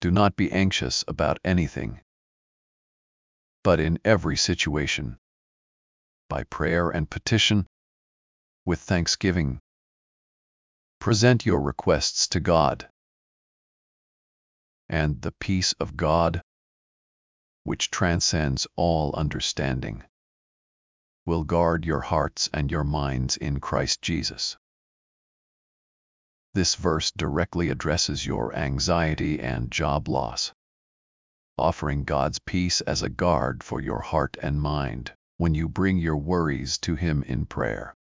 Do not be anxious about anything, but in every situation, by prayer and petition, with thanksgiving, present your requests to God. And the peace of God, which transcends all understanding, will guard your hearts and your minds in Christ Jesus. This verse directly addresses your anxiety and job loss, offering God's peace as a guard for your heart and mind when you bring your worries to Him in prayer.